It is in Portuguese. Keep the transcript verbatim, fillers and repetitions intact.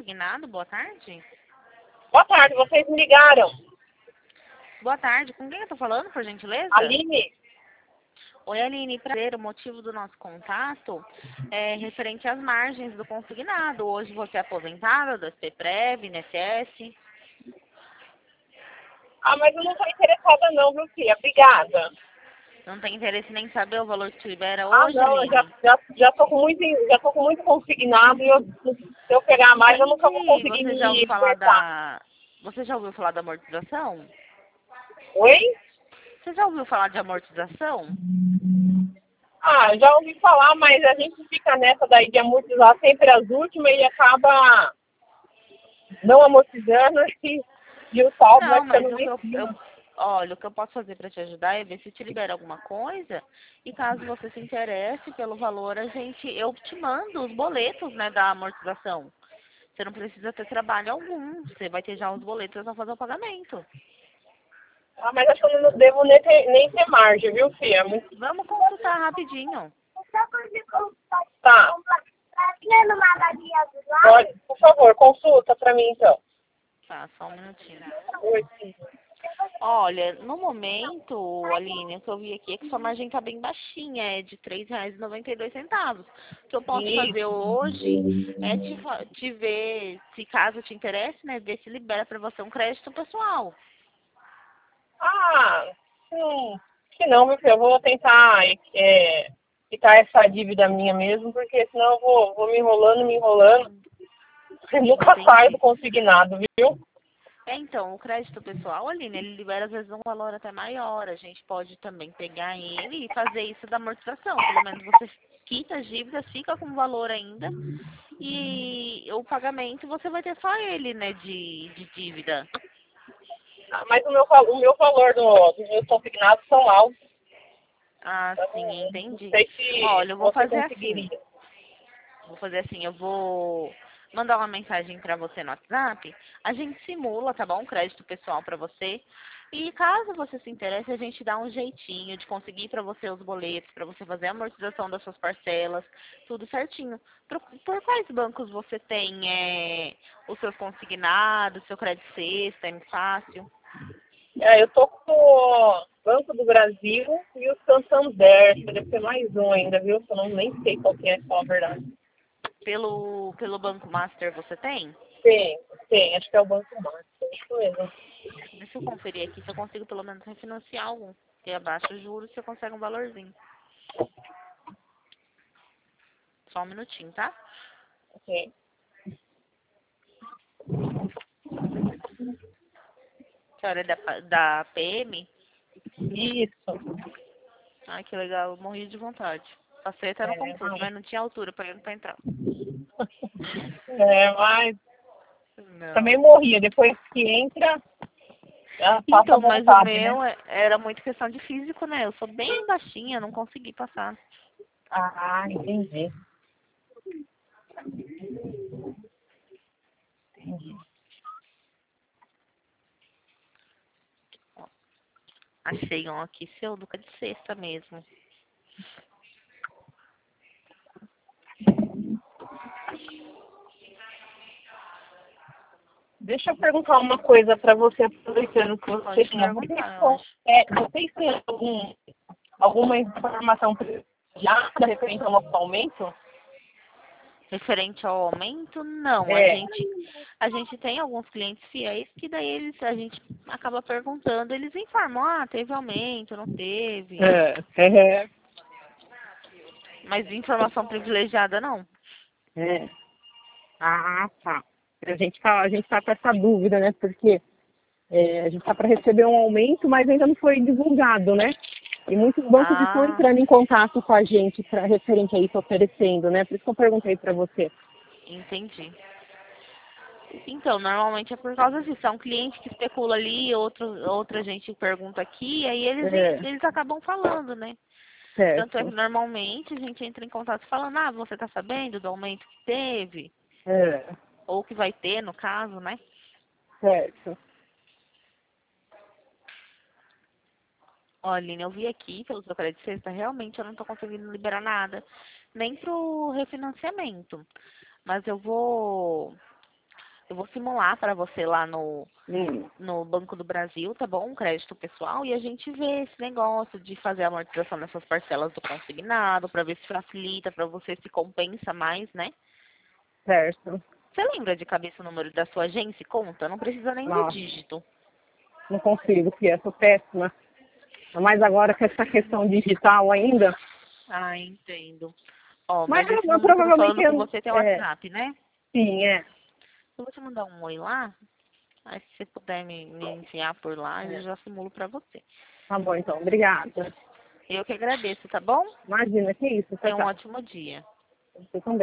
consignado, boa tarde. Boa tarde, vocês me ligaram. Boa tarde, com quem eu tô falando, por gentileza? Aline? Oi, Aline, prazer. O motivo do nosso contato é referente às margens do consignado. Hoje você é aposentada do S P Prev, I N S S. Ah, mas eu não estou interessada não, viu, filha? Obrigada. Não tem interesse nem em saber o valor que te libera Ah, hoje, não, eu já, Aline? já, já tô com muito, já tô com muito consignado e eu, se eu pegar mais, eu nunca vou Entendi. conseguir Você já me ouviu falar libertar. da... Você já ouviu falar da amortização? Oi? Você já ouviu falar de amortização? Ah, já ouvi falar, mas a gente fica nessa daí de amortizar sempre as últimas e acaba não amortizando e, e o saldo vai Não, mas ficando o lá que em eu, eu, cima. olha, o que eu posso fazer para te ajudar é ver se te libera alguma coisa e caso você se interesse pelo valor, a gente, eu te mando os boletos, né, da amortização. Você não precisa ter trabalho algum, você vai ter já os boletos para fazer o pagamento. Ah, mas acho que eu não devo nem ter, nem ter margem, viu, filha? Muito... Vamos consultar rapidinho. Tá. Pode, por favor, consulta pra mim, então. Tá, só um minutinho. Oi, sim. Olha, no momento, Aline, o que eu vi aqui é que sua margem tá bem baixinha, é de três reais e noventa e dois centavos. O que eu posso fazer Isso. hoje é te, fa- te ver, se caso te interesse, né, ver se libera para você um crédito pessoal. Ah, hum, que não, meu filho, eu vou tentar é, quitar essa dívida minha mesmo, porque senão eu vou, vou me enrolando, me enrolando. Eu nunca saio do Entendi. consignado, viu? É, então, o crédito pessoal, Aline, ele libera às vezes um valor até maior. A gente pode também pegar ele e fazer isso da amortização. Pelo menos você quita as dívidas, fica com valor ainda. E o pagamento você vai ter só ele, né, de, de dívida. Ah, mas o meu, val- o meu valor do, dos meus consignados são altos. Ah, Então, sim, não entendi. sei se Olha, eu vou você fazer assim. conseguiria. Vou fazer assim, eu vou mandar uma mensagem pra você no WhatsApp. A gente simula, tá bom? Um crédito pessoal pra você. E caso você se interesse, a gente dá um jeitinho de conseguir pra você os boletos, pra você fazer a amortização das suas parcelas, tudo certinho. Por, por quais bancos você tem é, os seus consignados, seu crédito sexta, é fácil? É, eu tô com o Banco do Brasil e o Santander. Deve ser mais um ainda, viu? Eu não, nem sei qual que é, pra falar a verdade. Pelo, pelo Banco Master você tem? Tem, tem. Acho que é o Banco Master. Isso mesmo. Deixa eu conferir aqui se eu consigo pelo menos refinanciar algum. Porque abaixa os juros você consegue um valorzinho. Só um minutinho, tá? Ok. A senhora é da, da P M? Isso. Ai, que legal, eu morri de vontade. Passei até no É, concurso, mas, mas não tinha altura pra ir pra entrar. é, mas também Não. morria. Depois que entra, já passa a Então, mas o vontade, né? meu é- era muito questão de físico, né? Eu sou bem baixinha, não consegui passar. Ah, entendi. Entendi. Ó, achei um aqui, seu Duca de sexta mesmo. Deixa eu perguntar uma coisa para você, aproveitando que você Pode tinha. Vocês, perguntar, eu con- acho. é, vocês têm algum, alguma informação privilegiada referente ao nosso aumento? Referente ao aumento, não. A É. gente, a gente tem alguns clientes fiéis que daí eles, a gente acaba perguntando, eles informam, ah, teve aumento, não teve. É, é, Mas informação privilegiada não. é. Ah, tá. A gente tá, a gente tá com essa dúvida, né? Porque é, a gente tá para receber um aumento, mas ainda não foi divulgado, né? E muitos bancos estão Ah, entrando em contato com a gente para referente a isso, oferecendo, né? Por isso que eu perguntei para você. entendi. Então, normalmente é por causa disso. É um cliente que especula ali, outro, outra gente pergunta aqui, aí eles, É, eles acabam falando, né? Tanto é que certo. normalmente a gente entra em contato falando, ah, você tá sabendo do aumento que teve? É, Ou que vai ter, no caso, né? certo. Olha, Aline, eu vi aqui pelo seu crédito de sexta, realmente eu não estou conseguindo liberar nada, nem pro refinanciamento. Mas eu vou, Eu vou simular para você lá no, Hum. no Banco do Brasil, tá bom? Um crédito pessoal. E a gente vê esse negócio de fazer a amortização nessas parcelas do consignado, para ver se facilita, para você se compensa mais, né? Certo. Você lembra de cabeça o número da sua agência e conta? Não precisa nem do Nossa, dígito. não consigo, porque eu sou péssima. Mas agora com essa questão digital ainda. Ah, entendo. Ó, Mas mas eu, esse eu, número que eu tô provavelmente falando com eu, você tem é, WhatsApp, né? sim, é. Eu vou te mandar um oi lá. Aí se você puder me, me enviar por lá, eu É. já simulo pra você. Tá bom, então. Obrigada. Eu que agradeço, tá bom? Imagina, que isso. Tchau, Tenha um tchau. ótimo dia. Você também.